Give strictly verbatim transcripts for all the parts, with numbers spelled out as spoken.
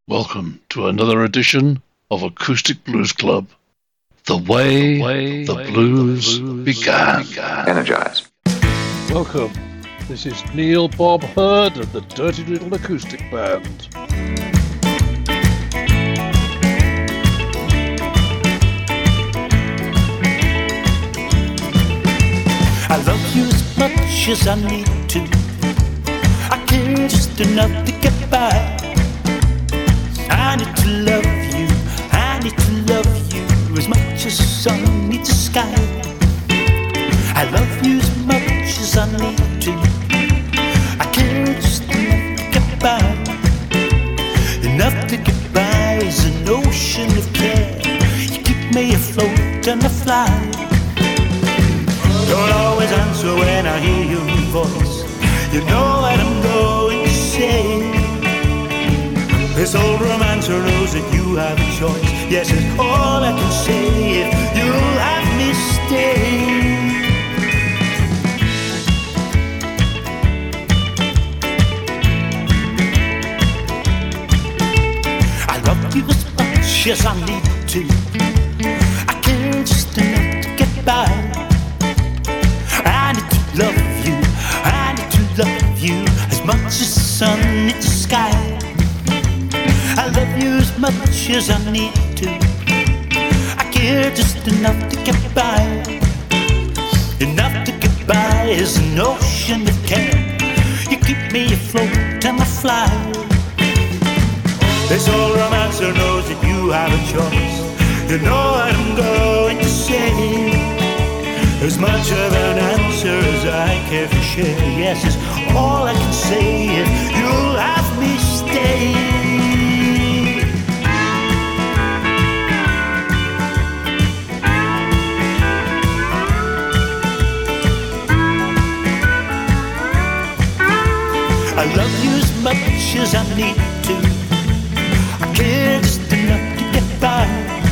Welcome to another edition of Acoustic Blues Club. The way the, way the, blues, the blues began. began. Energize. Welcome. This is Neil Bob Hurd and the Dirty Little Acoustic Band. I love you as much as I need to. I care just enough to get by. I need to love you, I need to love you as much as the sun needs the sky. I love you as much as I need to. I care just enough to get by. Enough to get by is an ocean of care. You keep me afloat and I fly. Don't always answer when I hear your voice. You know what I'm going to say. This old romancer knows that you have a choice. Yes, it's all I can say. If you'll have me stay. I love you as much as I need to. I care just enough to get by. I need to love you, I need to love you as much as the sun needs the sky. I love you as much as I need to. I care just enough to get by. Enough to get by is an ocean of care. You keep me afloat and I fly. This old romancer knows that you have a choice. You know what I'm going to say. As much of an answer as I care to share. Yes, it's all I can say. If you'll have me stay. I love you as much as I need to. I care just enough to get by.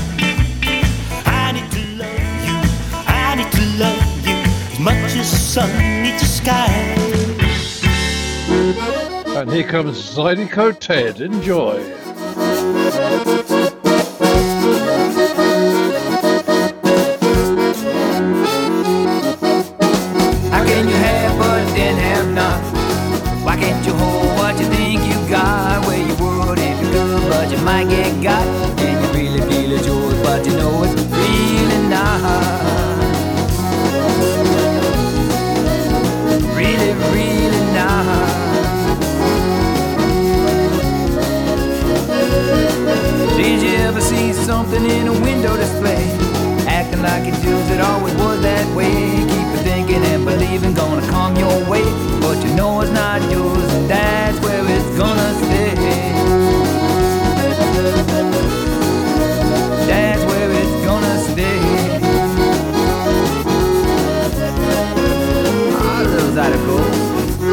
I need to love you, I need to love you as much as the sun needs the sky. And here comes Zydeco Ted. Enjoy. How can you have but then have not? Why can't you hold what you think you got? Where you would if you could, but you might get got. And you really feel it's yours, but you know it's really not. Really, really not. Did you ever see something in a window display? Acting like it just it always was that way. Keep it thinking and believing gonna come your way. But you know it's not yours and that's where it's gonna stay. That's where it's gonna stay. Ah, little Zydeco.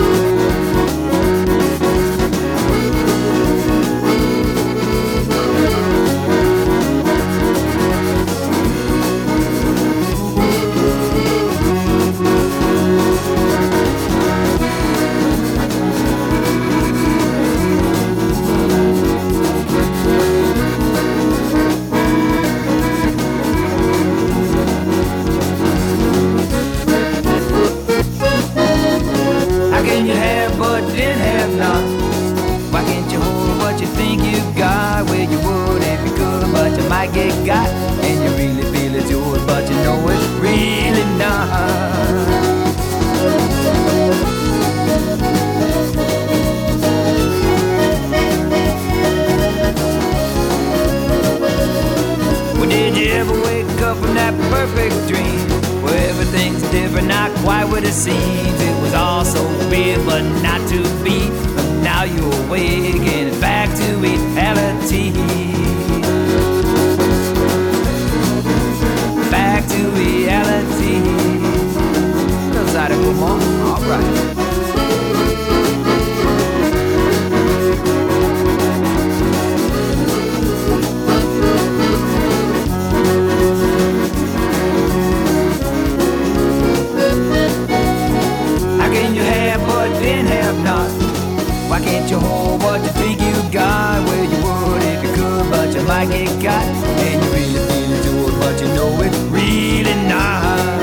Get got, and you really feel it's yours, but you know it's really not. Well, did you ever wake up from that perfect dream where everything's different, not quite what it seems? It was all so weird, but not to be. But now you're awake and it's back to reality. Back to reality. Little Zydeco, Mom. All right. How can you have but then have not? Why can't you hold what you think you God where you would if you could, but you might get caught. And you really feel it to it, but you know it's really not.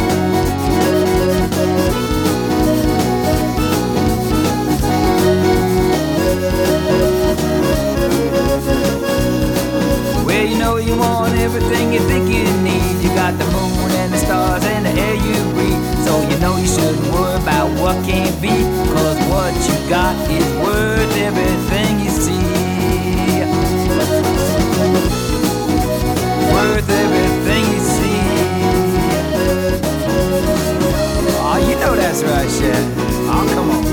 Well, you know you want everything you think you need. You got the moon and the stars and the air you breathe. So you know you shouldn't worry about what can't be, cause what you got is worth everything you see. Worth everything you see. Oh, you know that's right, Chef. Oh, come on.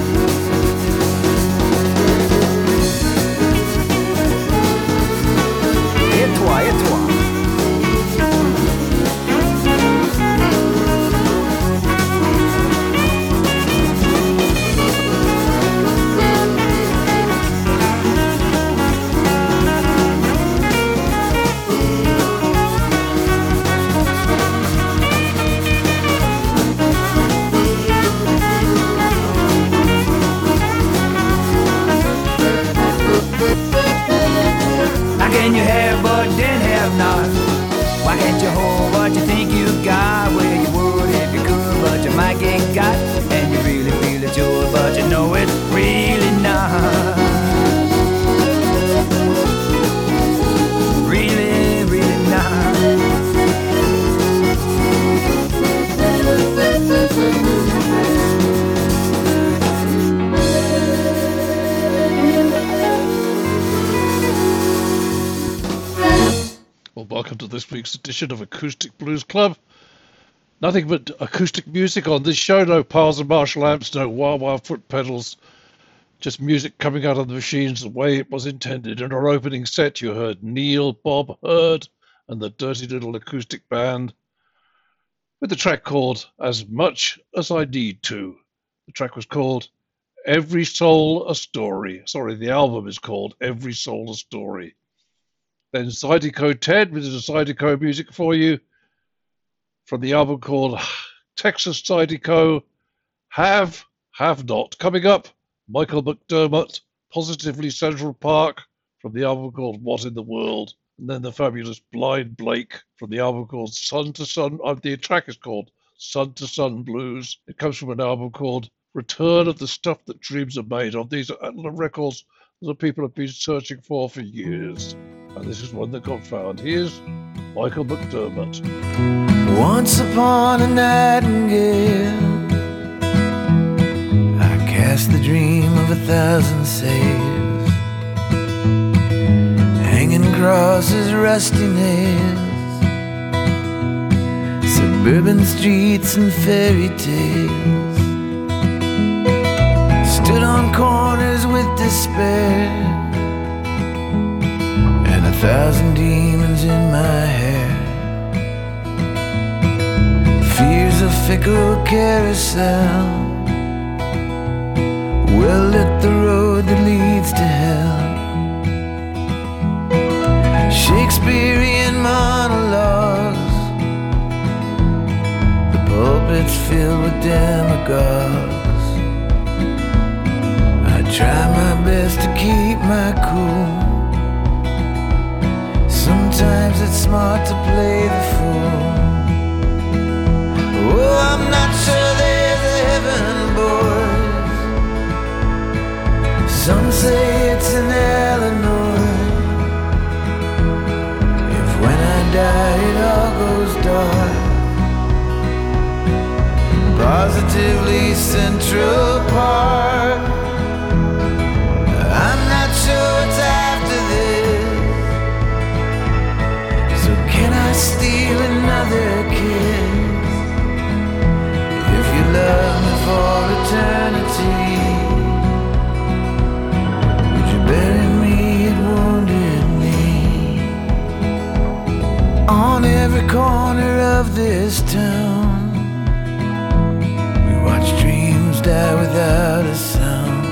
Et toi, et toi. Can you have but then have not? Why can't you hold what you think you got? Well, you would if you could, but you might get got. And you really feel it's yours, but you know it's really not. Really, really not. Well, welcome to this week's edition of Acoustic Blues Club. Nothing but acoustic music on this show. No piles of Marshall amps, no wah-wah foot pedals. Just music coming out of the machines the way it was intended. In our opening set, you heard Neil Bob Hurd and the Dirty Little Acoustic Band with the track called As Much As I Need To. The track was called Every Soul a Story. Sorry, the album is called Every Soul a Story. Then Zydeco Ted with the Zydeco music for you from the album called Texas Zydeco, Have, Have Not. Coming up, Michael McDermott, Positively Central Park from the album called What in the World. And then the fabulous Blind Blake from the album called Sun to Sun. Uh, the track is called Sun to Sun Blues. It comes from an album called Return of the Stuff That Dreams Are Made Of. These are records that people have been searching for for years. And this is one that got found. Here's Michael McDermott. Once upon a nightingale, I cast the dream of a thousand sails, hanging across his rusty nails, suburban streets and fairy tales, stood on corners with despair, a thousand demons in my hair, fears of fickle carousel, well lit the road that leads to hell, Shakespearean monologues, the pulpits filled with demagogues. I try my best to keep my cool. Sometimes it's smart to play the fool. Oh, I'm not sure there's a heaven, boys. Some say it's an Eleanor. If when I die it all goes dark, positively Central Park, I'm not sure it's after this. Can I steal another kiss? If you love me for eternity, would you bury me at Wounded Knee? On every corner of this town, we watch dreams die without a sound.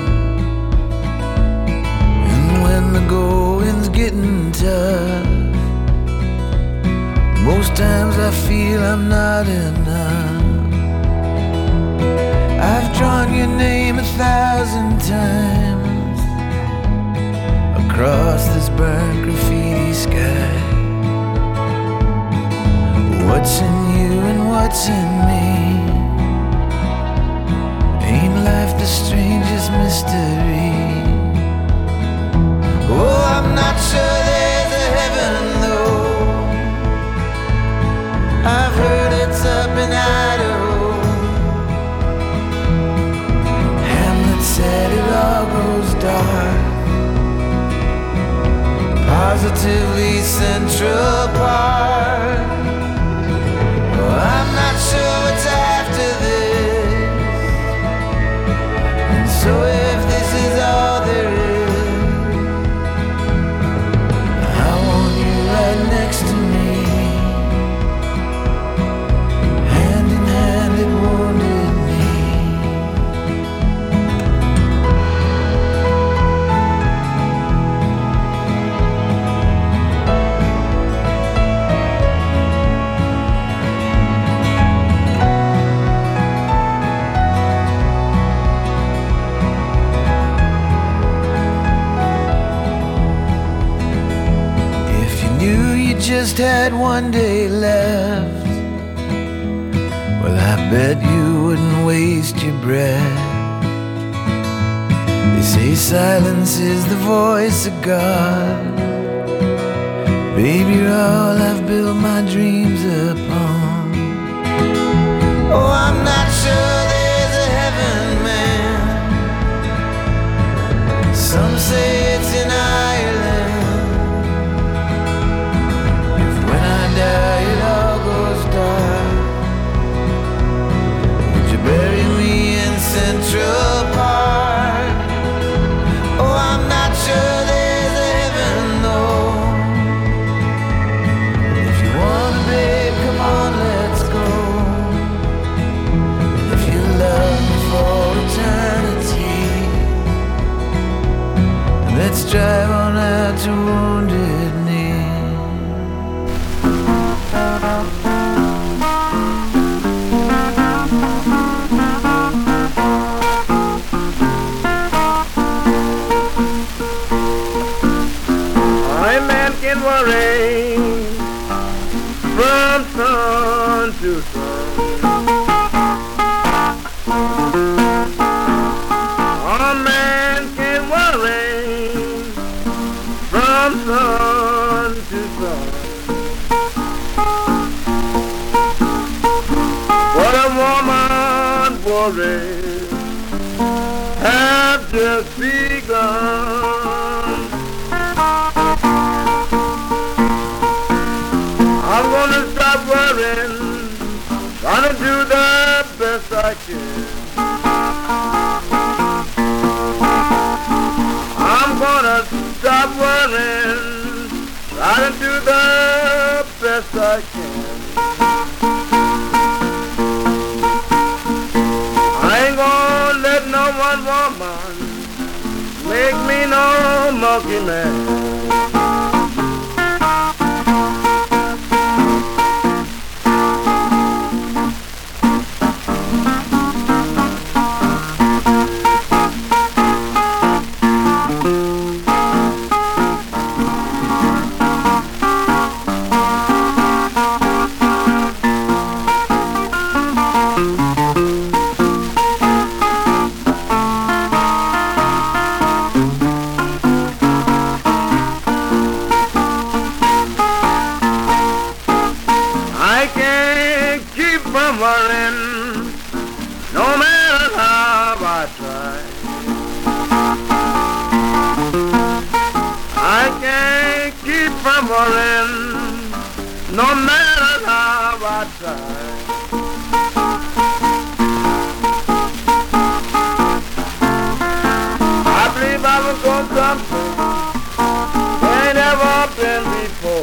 And when the going's getting tough, most times I feel I'm not enough. I've drawn your name a thousand times across this burnt graffiti sky. What's in you and what's in me? Ain't life the strangest mystery? Oh, I'm not sure there's a heaven though. I've heard it's up in Idaho. Hamlet said it all goes dark. Positively Central Park. Oh, I'm not sure what's after this. And so if this is all there is, I want you right next to me. Hand in hand at Wounded Knee. Just had one day left, well, I bet you wouldn't waste your breath. They say silence is the voice of God. Baby, you're all I've built my dreams upon. Oh, I'm not sure there's a heaven, man. Some say it's in Ireland. It all goes dark. Would you bury me in Central Park? Oh, I'm not sure there's a heaven though. If you wanna, babe, come on, let's go. And if you love me for eternity, let's drive on out to Wounded Knee. Worry from sun to sun. A man can worry from sun to sun. What a woman worries have just begun. I'm gonna stop worrying, gonna do the best I can. I'm gonna stop worrying, gonna do the best I can. I ain't gonna let no one woman make me no monkey man. No matter how I try, I can't keep from worrying. No matter how I try, I believe I was going someplace I ain't never been before.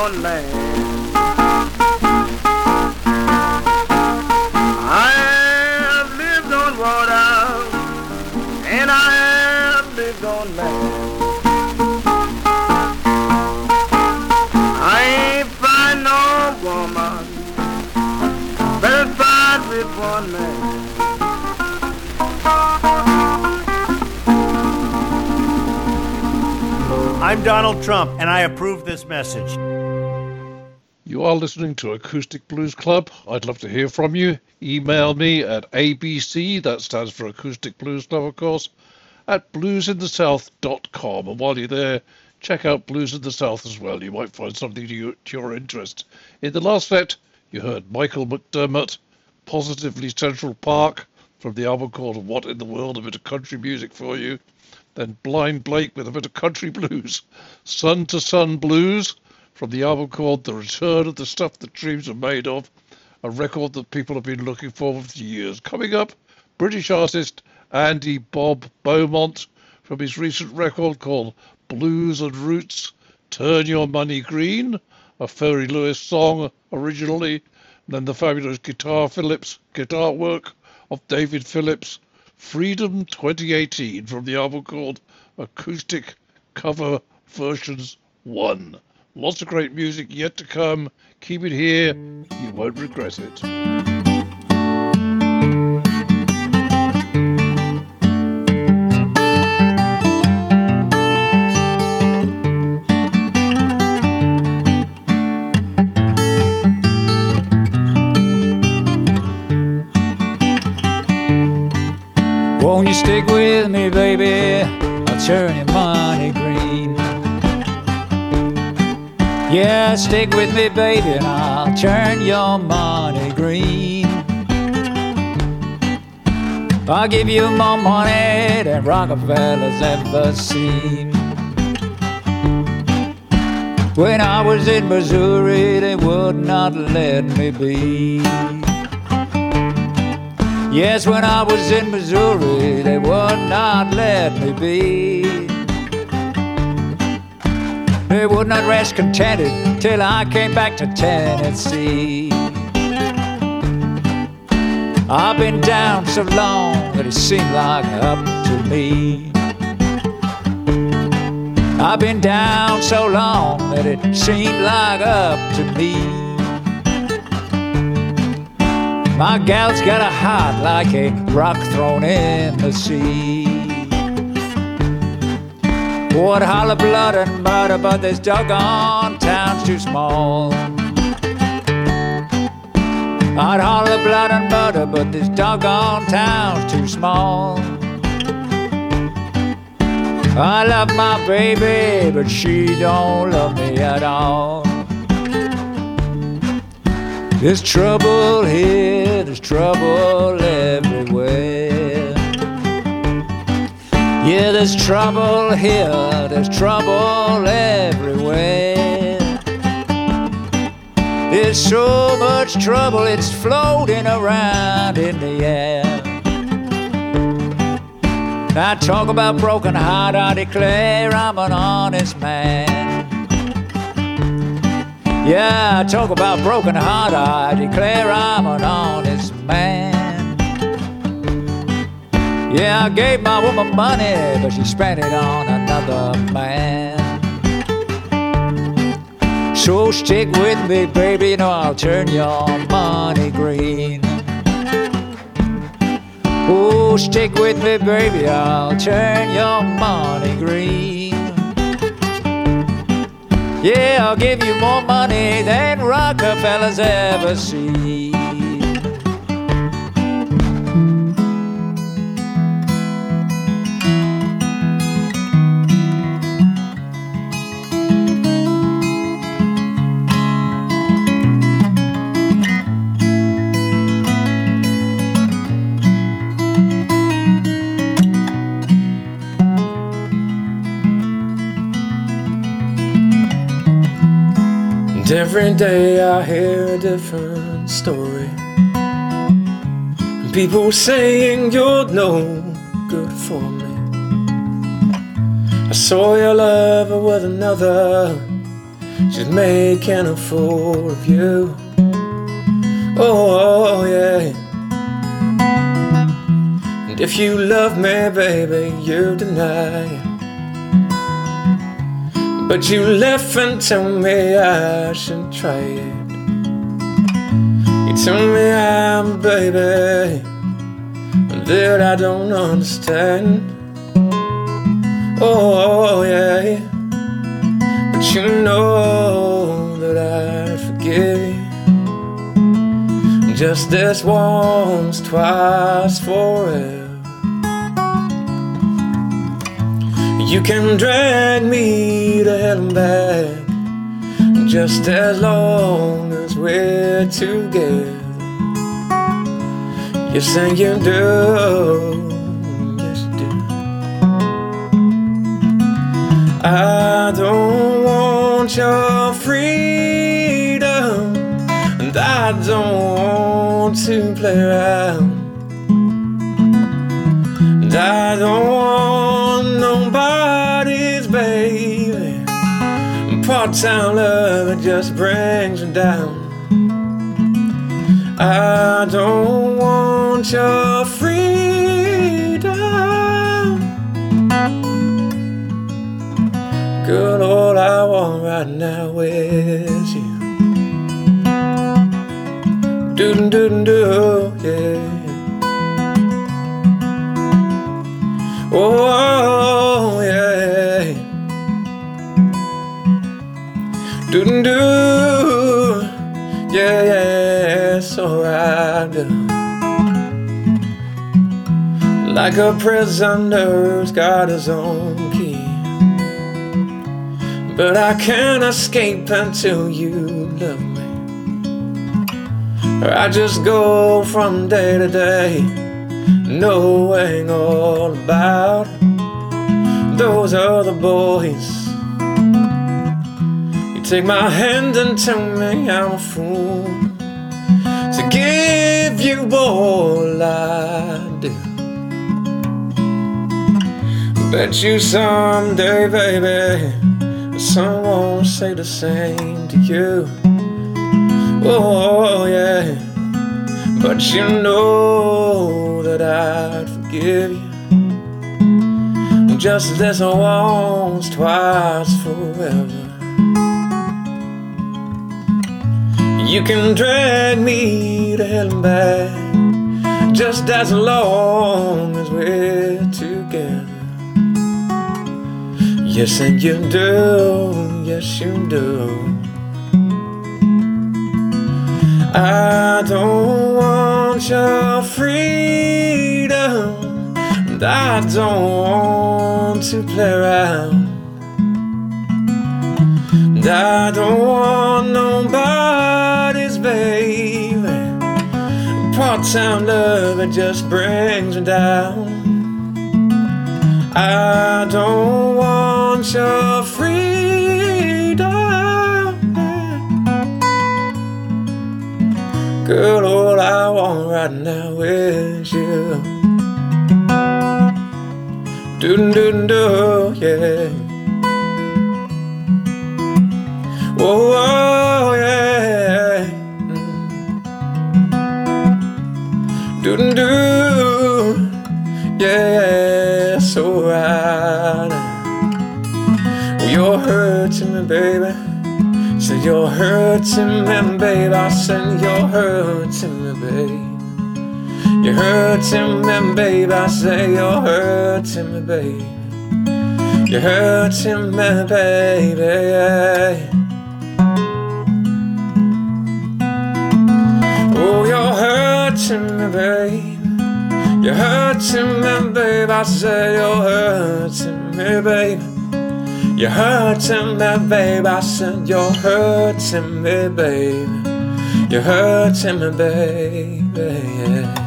on land. I have lived on water, and I have lived on land. I ain't find no woman satisfied with one man. I'm Donald Trump, and I approve this message. You are listening to Acoustic Blues Club. I'd love to hear from you. Email me at A B C, that stands for Acoustic Blues Club, of course, at blues in the south dot com. And while you're there, check out Blues in the South as well. You might find something to, you, to your interest. In the last set, you heard Michael McDermott, Positively Central Park, from the album called What in the World, a bit of country music for you. Then Blind Blake with a bit of country blues. Sun to Sun Blues from the album called The Return of the Stuff That Dreams Are Made Of, a record that people have been looking for for years. Coming up, British artist Andy Bob Beaumont from his recent record called Blues and Roots, Turn Your Money Green, a Ferry Lewis song originally, and then the fabulous Guitar Phillips guitar work of David Phillips, Freedom twenty eighteen from the album called Acoustic Cover Versions one. Lots of great music yet to come. Keep it here. You won't regret it. Won't you stick with me, baby? I'll turn your money green. Yeah, stick with me, baby, and I'll turn your money green. I'll give you more money than Rockefeller's ever seen. When I was in Missouri, they would not let me be. Yes, when I was in Missouri, they would not let me be. They would not rest contented till I came back to Tennessee. I've been down so long that it seemed like up to me. I've been down so long that it seemed like up to me. My gal's got a heart like a rock thrown in the sea. Would holler blood and murder, but this doggone town's too small. I'd holler blood and murder, but this doggone town's too small. I love my baby, but she don't love me at all. There's trouble here, there's trouble everywhere. Yeah, there's trouble here, there's trouble everywhere. There's so much trouble, it's floating around in the air. I talk about broken heart, I declare I'm an honest man. Yeah, I talk about broken heart, I declare I'm an honest man. Yeah, I gave my woman money, but she spent it on another man. So stick with me, baby, you know I'll turn your money green. Oh, stick with me, baby, I'll turn your money green. Yeah, I'll give you more money than Rockefeller's ever seen. And every day I hear a different story. And people saying you're no good for me. I saw your lover with another, she's making a fool of you. Oh, yeah. And if you love me, baby, you deny it. But you left and told me I should try it. You told me I'm a baby that I don't understand. Oh, yeah. But you know that I'd forgive you just this once, twice, forever. You can drag me to hell and back just as long as we're together. Yes, and you do. Yes, you do. I don't want your freedom, and I don't want to play around, and I don't want nobody's baby. Part-time love, it just brings me down. I don't want your freedom. Good, all I want right now is you. Do do do, yeah. Oh, yeah. Do do, yeah, yeah. So I do. Like a prisoner's got his own key, but I can't escape until you love me. I just go from day to day, knowing all about those other boys. You take my hand and tell me I'm a fool to give you all I do. Bet you someday, baby, someone will say the same to you. Oh, yeah. But you know that I'd forgive you just this once, twice, forever. You can drag me to hell and back just as long as we're together. Yes, and you do, yes, you do. I don't want your freedom, and I don't want to play around, and I don't want nobody's baby. Part-time love, it just brings me down. I don't want your freedom. Girl, all I want right now is you. Do do do, yeah. Oh, oh yeah. Do do do, yeah. So right. You're hurting me, baby. Said you're hurting me, babe. I said you're hurting me, babe. You're hurting me, babe. I say you're hurting me, babe. You're hurting me, baby. Oh, you're hurting me, babe. You're hurting me, babe. I say you're hurting me, babe. You're hurting me, babe. I said you're hurting me, babe. You're hurting me, baby, yeah.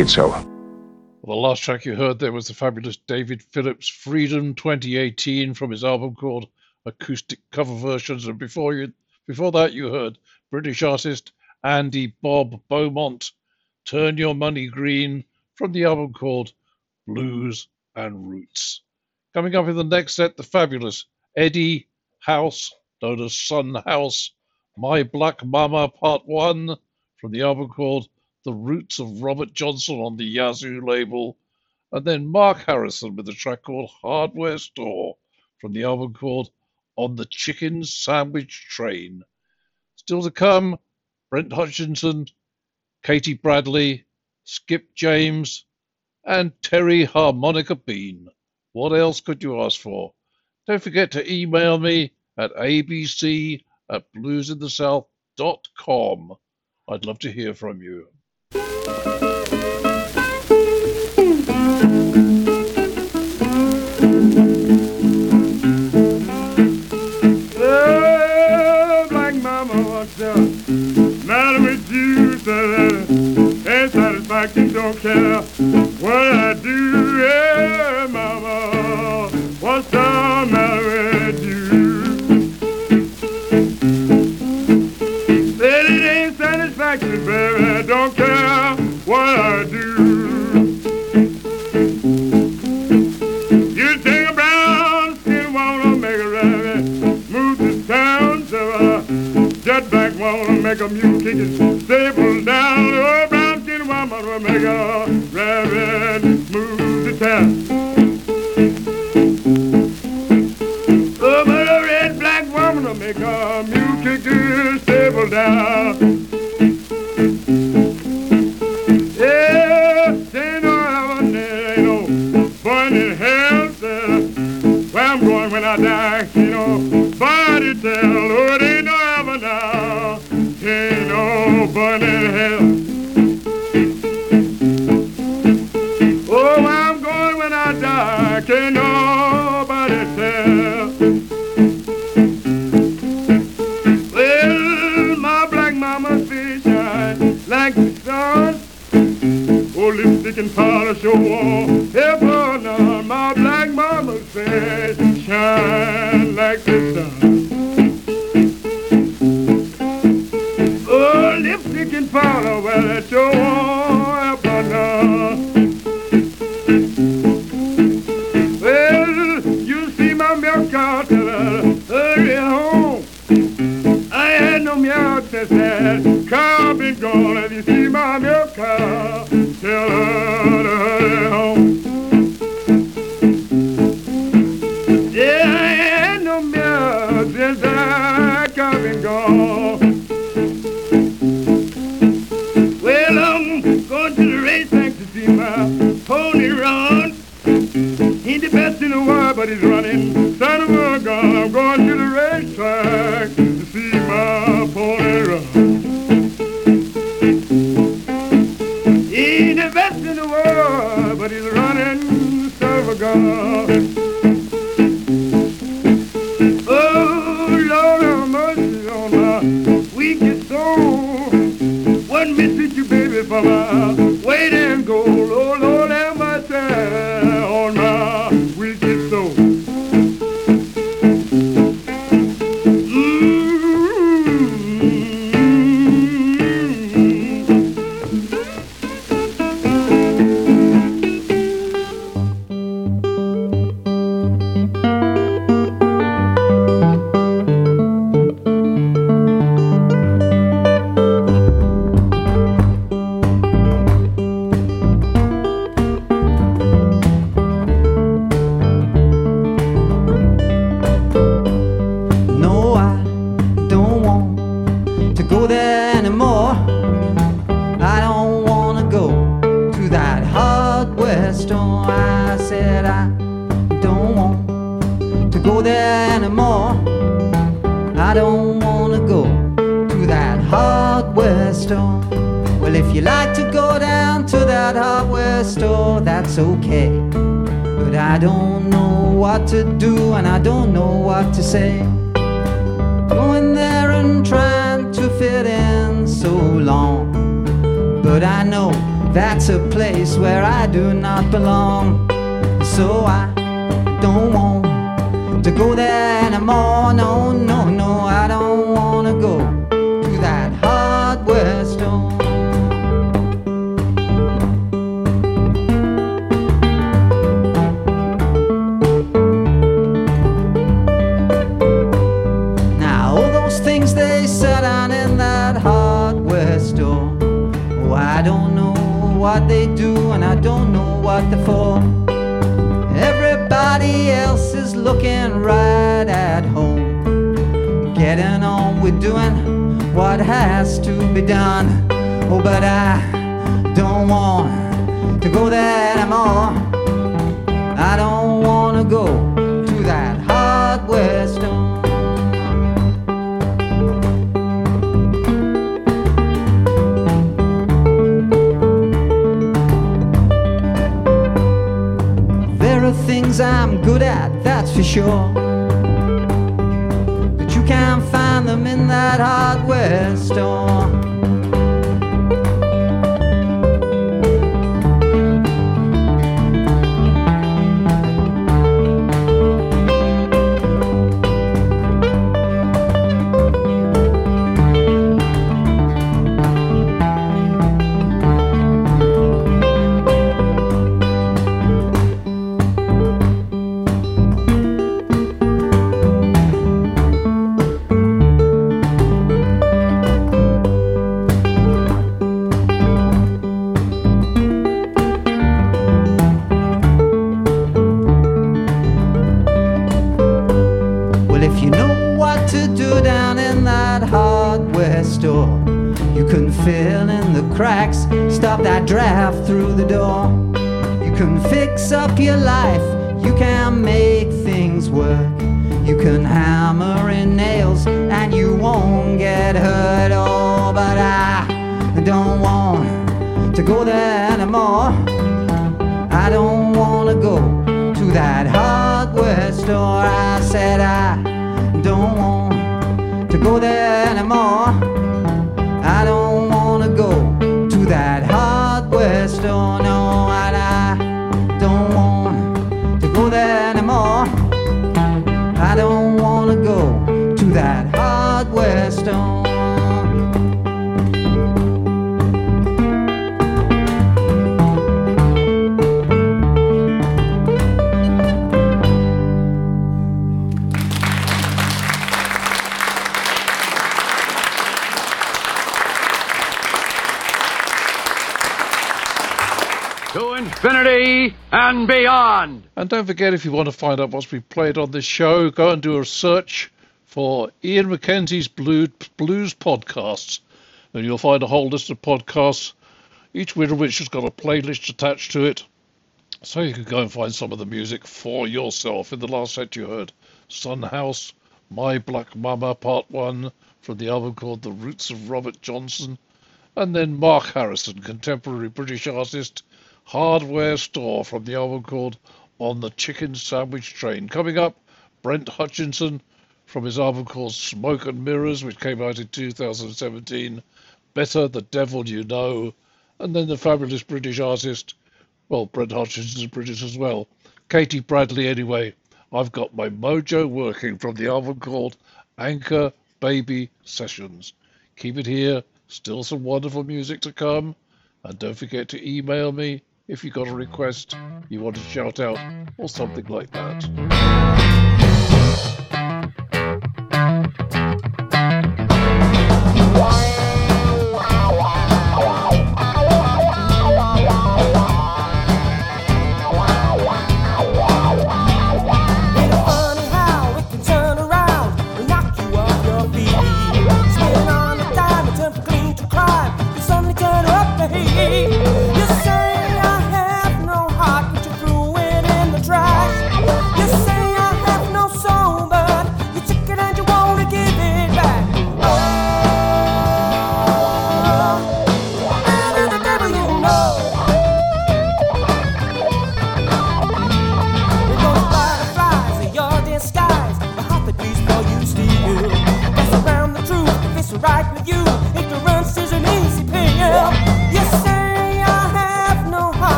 it so. Well, the last track you heard there was the fabulous David Phillips' Freedom twenty eighteen from his album called Acoustic Cover Versions. And before you, before that, you heard British artist Andy Bob Beaumont, Turn Your Money Green, from the album called Blues and Roots. Coming up in the next set, the fabulous Eddie House, known as Son House, My Black Mama Part one, from the album called The Roots of Robert Johnson on the Yazoo label. And then Mark Harrison with a track called Hardware Store, from the album called On the Chicken Sandwich Train. Still to come, Brent Hutchinson, Katie Bradley, Skip James, and Terry Harmonica Bean. What else could you ask for? Don't forget to email me at abc at bluesinthesouth dot com. I'd love to hear from you. Oh, black mama, what's the matter with you? Ain't satisfaction, don't care what I do. Yeah, mama, what's the matter with you? Said it ain't satisfaction, baby, don't care what I do. You take a brown skin, wanna make a rabbit, move to town, so uh, jet black wanna make a mule kick it, stable down. Oh, brown skin woman will make a rabbit move to town. Oh, but a red black woman will make a mule kick to stable down. Yeah, they know heaven, there ain't no fun in hell. Where I'm going when I die, you know, body tell. Oh, it ain't no heaven now, ain't no fun in hell. Oh, where I'm going when I die, can't nobody tell. Well, my black mama's face shine like the sun. Oh, lipstick and polish your wall, heaven on my black mama's face shine like the sun. Oh, lipstick and polish, well, that's your wall, heaven on. Well, you see my milk cow, tell her, hurry home. I had no milk since that cow been gone. If you see my milk cow, tell her to hurry home. Yeah, I had no milk since that cow been gone. Well, I'm going to the racetrack to see my pony run. He's the best in the world, but he's running son of a gun. I'm going to the racetrack to see my pony run. He's the best in the world, but he's running son of a gun. Oh, Lord have mercy on my weakest soul. What misses you, baby, for my weight and gold? Oh, Lord have mercy on my wicked soul. Okay, but I don't know what to do and I don't know what to say. Going there and trying to fit in so long, but I know That's a place where I do not belong. So I don't want to go there anymore. No, no, no, I don't want to go to that hardware store. Now all those things they sat on in that hardware store, oh, I don't know what they do and I don't know what they're for. Everybody else is looking right at home, getting on with doing what has to be done. Oh, but I don't want to go there anymore. I don't want to go to that hardware store. Things I'm good at, that's for sure, but you can't find them in that hardware store. Cracks, stop that draft through the door. You can fix up your life, you can make things work. You can hammer in nails and you won't get hurt. Oh, but I don't want to go there anymore. I don't want to go to that hardware store. I said I don't want to go there anymore. I don't want to go that hardware store, no, and I don't want to go there anymore. I don't want to go to that hardware store. Infinity and beyond. And don't forget, if you want to find out what's been played on this show, go and do a search for Ian McKenzie's Blues, Blues Podcasts, and you'll find a whole list of podcasts, each one of which has got a playlist attached to it, so you can go and find some of the music for yourself. In the last set you heard Son House, My Black Mama Part one from the album called The Roots of Robert Johnson, and then Mark Harrison, contemporary British artist, Hardware Store from the album called On the Chicken Sandwich Train. Coming up, Brent Hutchinson from his album called Smoke and Mirrors, which came out in two thousand seventeen, Better the Devil You Know, and then the fabulous British artist, well, Brent Hutchinson's British as well, Katie Bradley. Anyway, I've got my mojo working from the album called Anchor Baby Sessions. Keep it here, still some wonderful music to come, and don't forget to email me if you got a request you want to shout out or something like that. You say I have no heart, but you threw it in the trash. You say I have no soul, but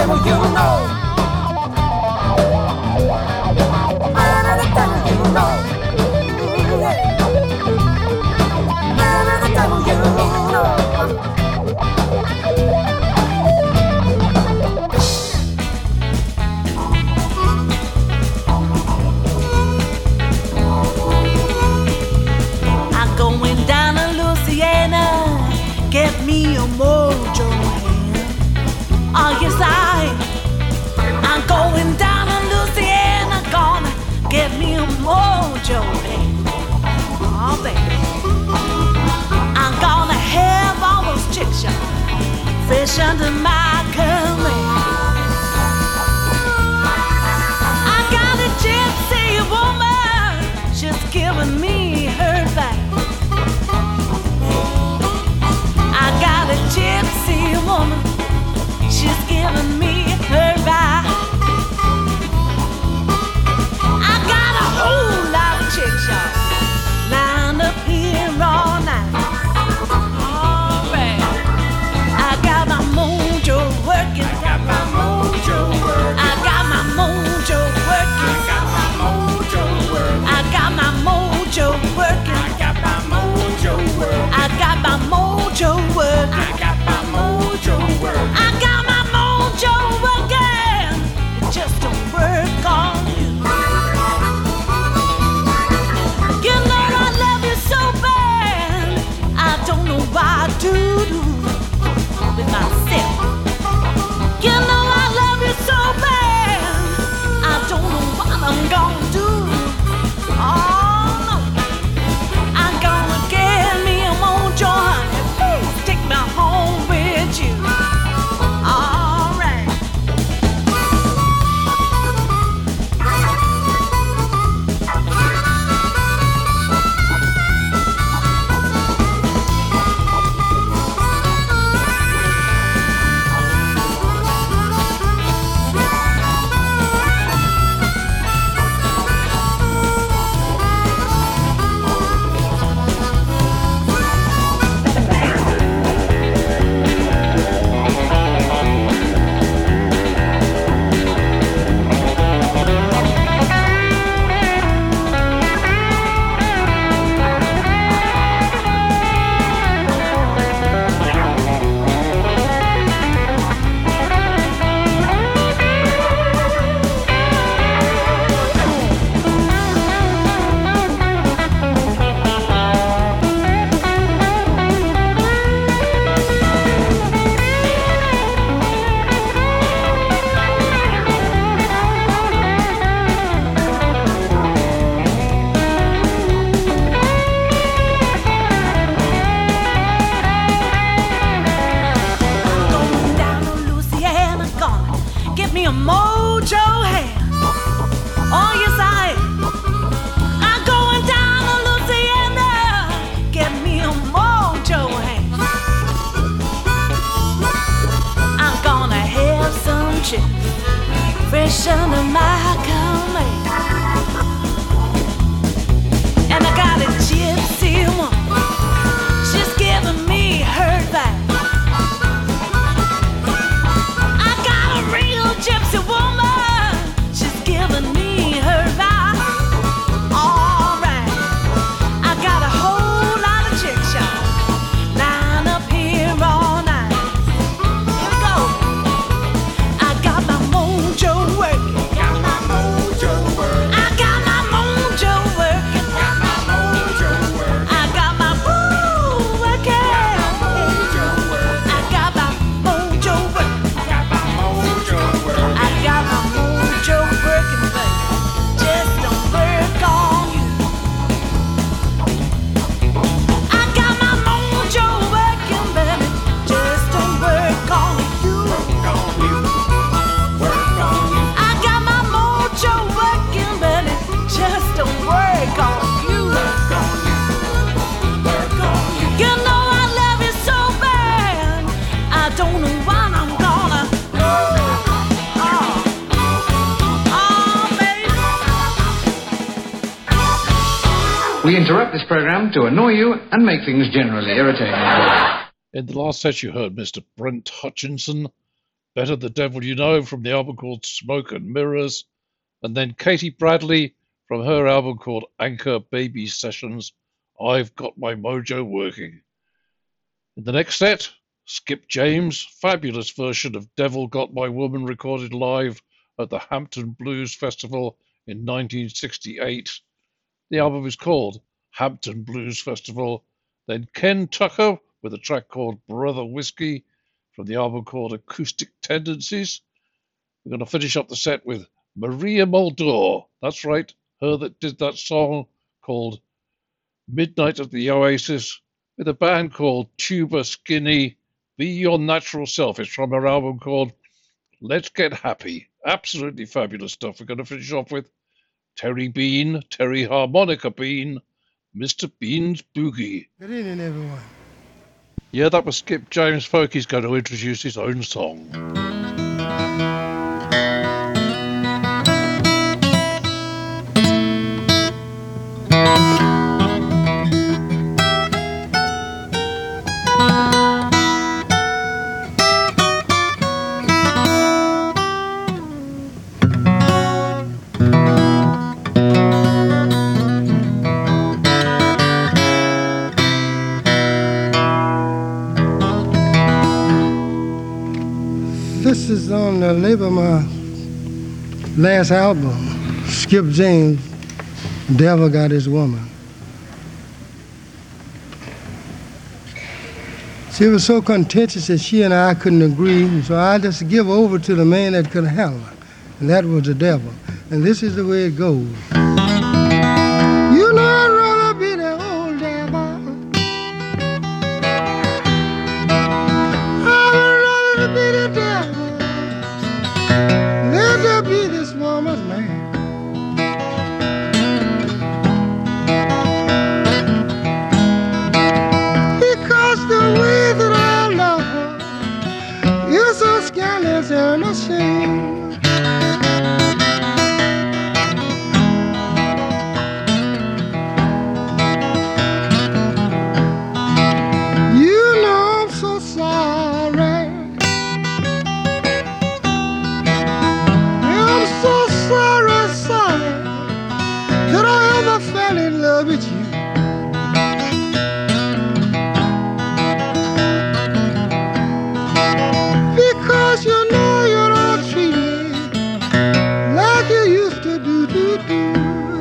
devil you know. Man of the devil you know. Yeah. Man of the devil you know. I'm going down to Louisiana, get me a mojo hand. Oh yes I am. I'm going down to Louisiana, gonna get me a mojo hand. Oh baby, I'm gonna have all those chicks y'all fresh under my command. I got a gypsy woman, she's giving me her back. I got a gypsy woman, she's giving me her back. I got a whole lot of chicks, y'all, lined up here all night. Alright, I got my mojo working. I got my mojo working. I got my mojo working. I got my mojo working. I got my mojo working. I got my mojo working. I got my mojo working. I got my mojo working. I got my mojo working. It just don't work on you. You know I love you so bad, I don't know what to do with myself. You know I love you so bad, I don't know what I'm gonna do. Oh no, I'm gonna get me a mojo, honey. Please take me home with you. All right. Going down to Louisiana, gonna get me a mojo hand. Oh yes I am. I'm going down to Louisiana, get me a mojo hand. I'm gonna have some chicks fresh under my command. And I got a gypsy woman, she's giving me her back. I got a real gypsy woman, she's giving me her back. All right, I got a whole lot of chicks, y'all, lined up here all night. Here we go. I got my mojo working. Got my mojo working. I got my mojo working. Got my mojo working. I got my mojo working. I got my mojo working. Got my mojo working. I got my mojo working, but just don't work on you. I got my mojo working, but it just don't work on you. Work on you. Work on you. I got my mojo working, but it just don't work on you. Work on you. Work on you. You know I love you so bad, I don't know when I'm gonna. Oh, oh, baby. We interrupt this program to annoy you and make things generally irritating. In the last set, you heard Mister Brent Hutchinson Better the Devil You Know from the album called Smoke and Mirrors, and then Katie Bradley from her album called Anchor Baby Sessions, I've Got My Mojo Working. In the next set, Skip James' fabulous version of Devil Got My Woman recorded live at the Hampton Blues Festival in nineteen sixty-eight. The album is called Hampton Blues Festival. Then Ken Tucker with a track called Brother Whiskey from the album called Acoustic Tendencies. We're going to finish up the set with Maria Muldaur. That's right, her that did that song called Midnight at the Oasis with a band called Tuba Skinny. Be Your Natural Self. It's from her album called Let's Get Happy. Absolutely fabulous stuff. We're going to finish off with Terry Bean, Terry Harmonica Bean, Mister Bean's Boogie. Good evening, everyone. Yeah, that was Skip James. Folk. He's going to introduce his own song. This is on the label of my last album, Skip James, Devil Got His Woman. She was so contentious that she and I couldn't agree, so I just give over to the man that could handle her, and that was the devil. And this is the way it goes. You know I'd rather be the old devil. I'd rather be the devil. Let her be this woman's man. Because the way that I love her is so scandalous and a shame. You know I'm so sorry. I'm so sorry, sorry that I ever fell in love with you. Because you know you don't treat me like you used to do, do, do.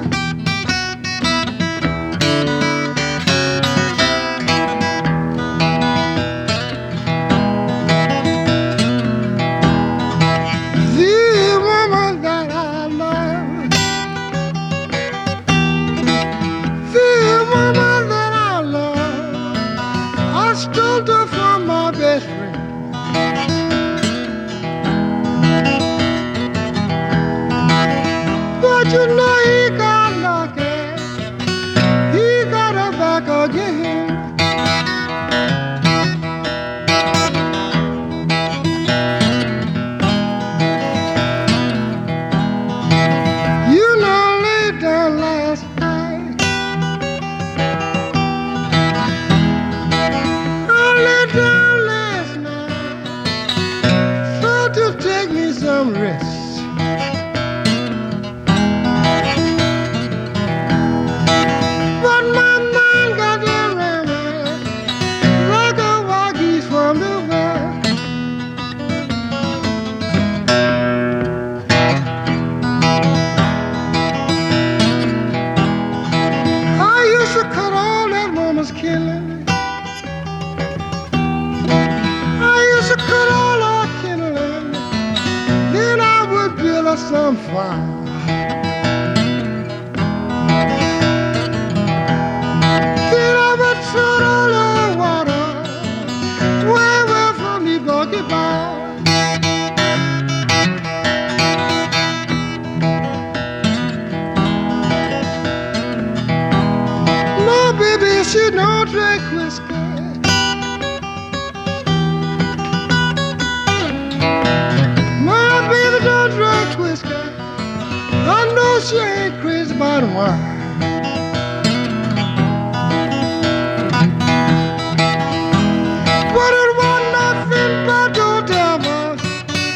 The woman that I love, the woman that I love, I stole her from my best friend. But you know he got lucky, he got her back again. You know, laid down last night, I laid down last night, thought to take me some rest. But my mind got the rabbit like a wild geese from the west. I used to cut all that woman's killing. I used to cut all her kindling. Then I would build her some fire. Then I would throw all the water way, way from the Gorky Bar. My baby, she don't drink whiskey. My baby don't drink whiskey. I know she ain't crazy about wine. But it wasn't nothing but the devil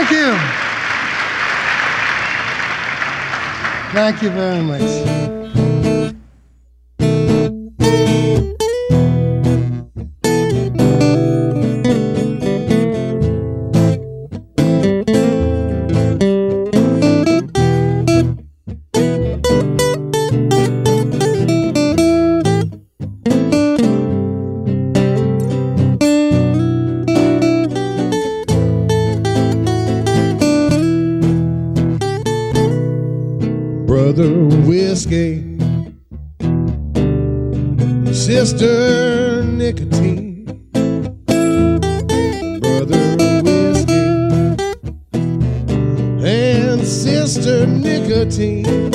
Thank you. Thank you very much. Whiskey, sister nicotine, brother whiskey, and sister nicotine.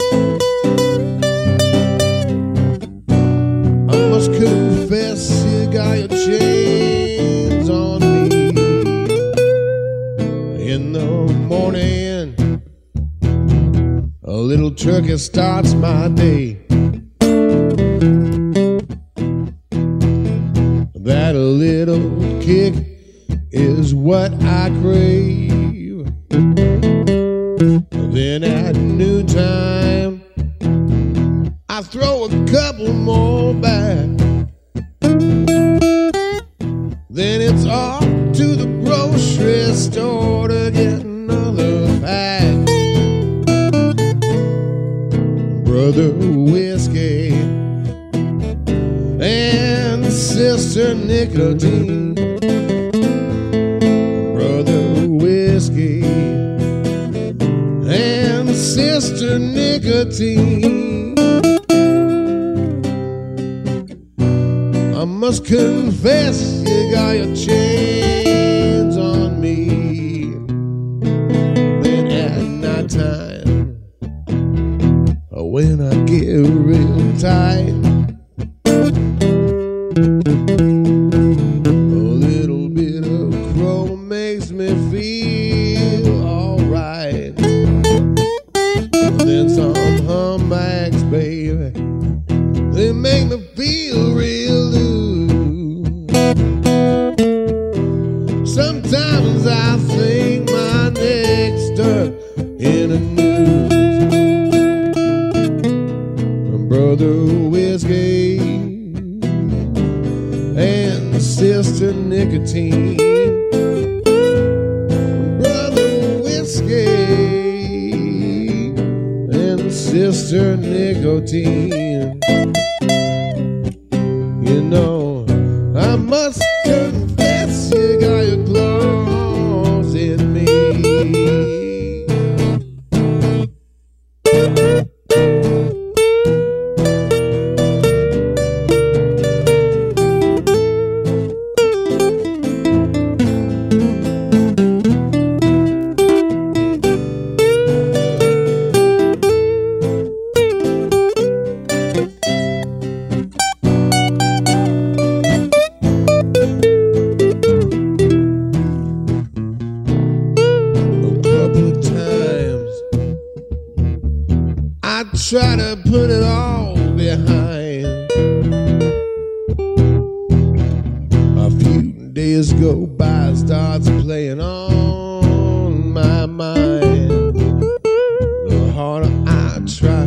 I must confess you got your chains on me. In the morning, a little turkey starts my day. That little kick is what I crave. Then at noontime, I throw a couple more back. Then it's off to the grocery store to get another pack. Brother whiskey and sister nicotine. Brother whiskey and sister nicotine. I must confess you got your chains on me. Then at night time, when I get real tight, a little bit of crow makes me feel alright. Then some humbugs, baby, they make me feel real loose. Sometimes I think my neck's stuck in a noose. Brother whiskey and sister nicotine. Brother whiskey and sister nicotine. You know, I must confess you got your claws in me. Try to put it all behind. A few days go by, starts playing on my mind. The harder I try,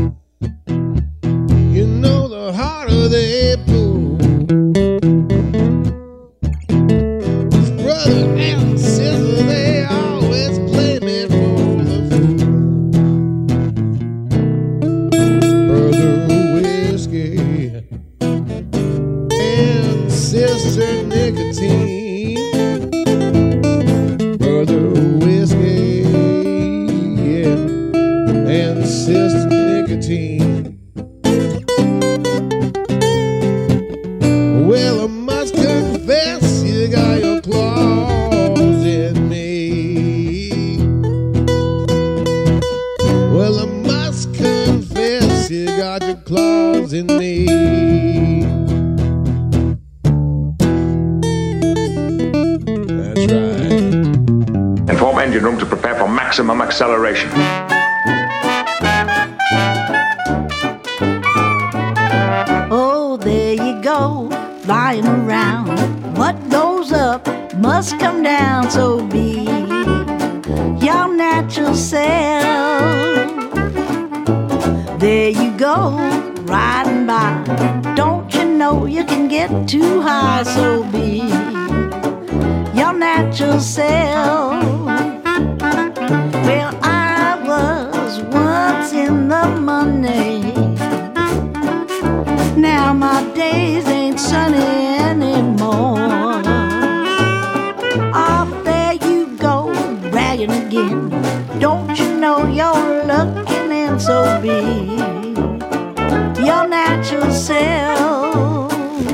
you know, the harder they pull. Brother and sister, they always play me for the fool. Sister nicotine, brother whiskey, yeah, and sister nicotine. Well, I must confess you got your claws in me. Well, I must confess you got your claws in me. Inform engine room to prepare for maximum acceleration. Oh, there you go, flying around. What goes up must come down, so be yourself. There you go, riding by. Don't you know you can get too high? So be your natural self. Well, I was once in the money. Now my days ain't sunny anymore. Oh, there you go, bragging again. Don't you know you're looking, and so be your natural self.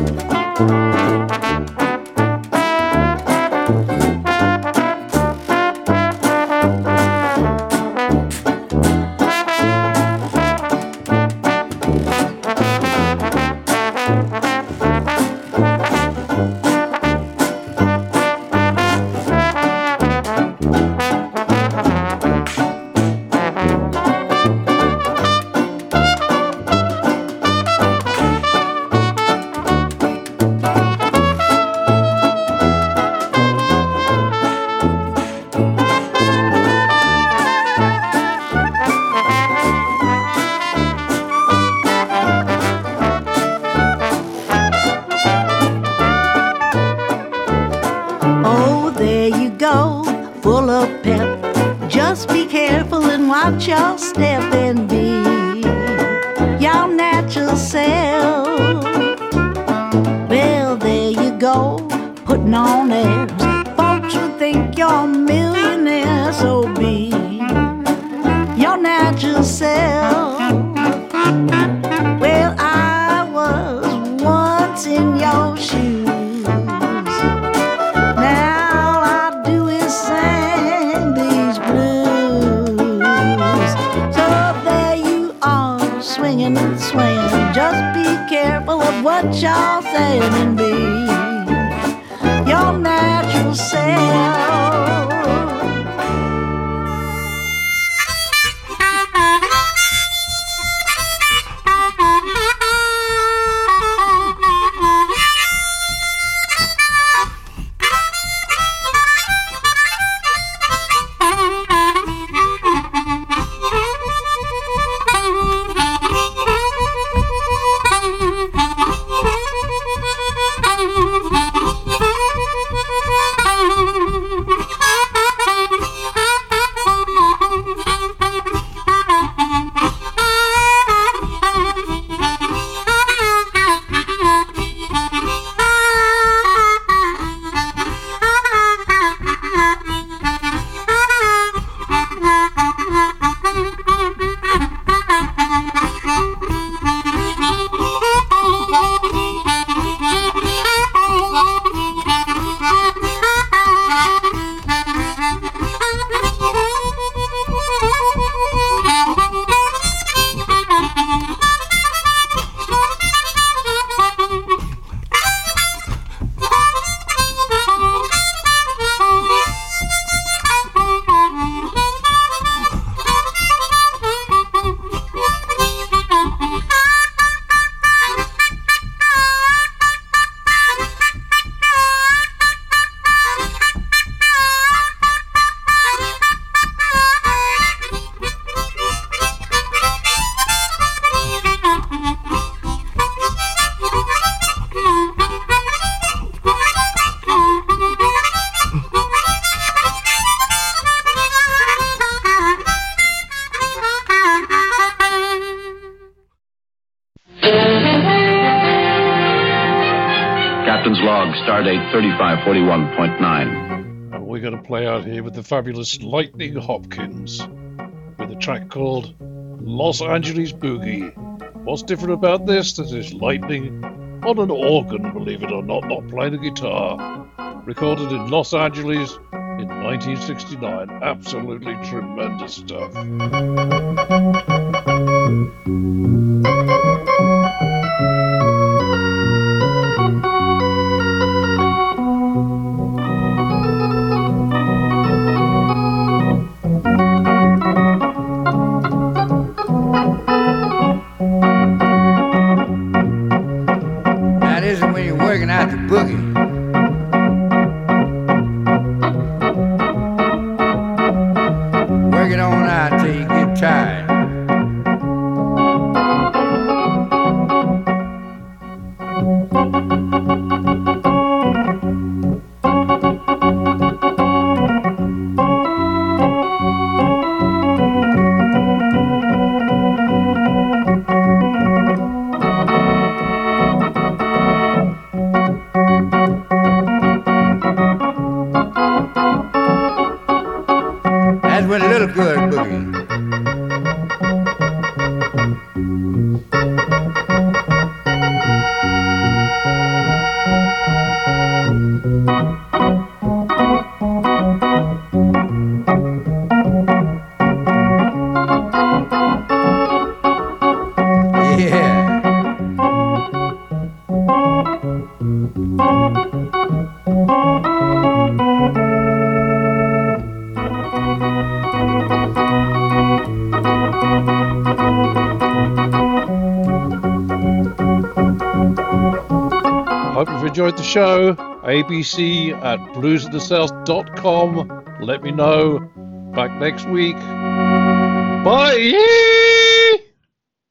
Watch your step and be your natural self. Well, there you go, putting on airs. Folks would think you're a millionaire, so be your natural self. Well, I was once in your shoes. Now all I do is sing these blues. Swinging and swaying, just be careful of what y'all saying and be your natural self. Captain's log, stardate thirty-five forty-one point nine. And we're going to play out here with the fabulous Lightning Hopkins with a track called Los Angeles Boogie. What's different about this? That is lightning on an organ, believe it or not, not playing a guitar. Recorded in Los Angeles in nineteen sixty-nine. Absolutely tremendous stuff. Now this is when you're working out the boogie. Working on out hope you've enjoyed the show. A B C at blues in the south dot com. Let me know. Back next week. Bye!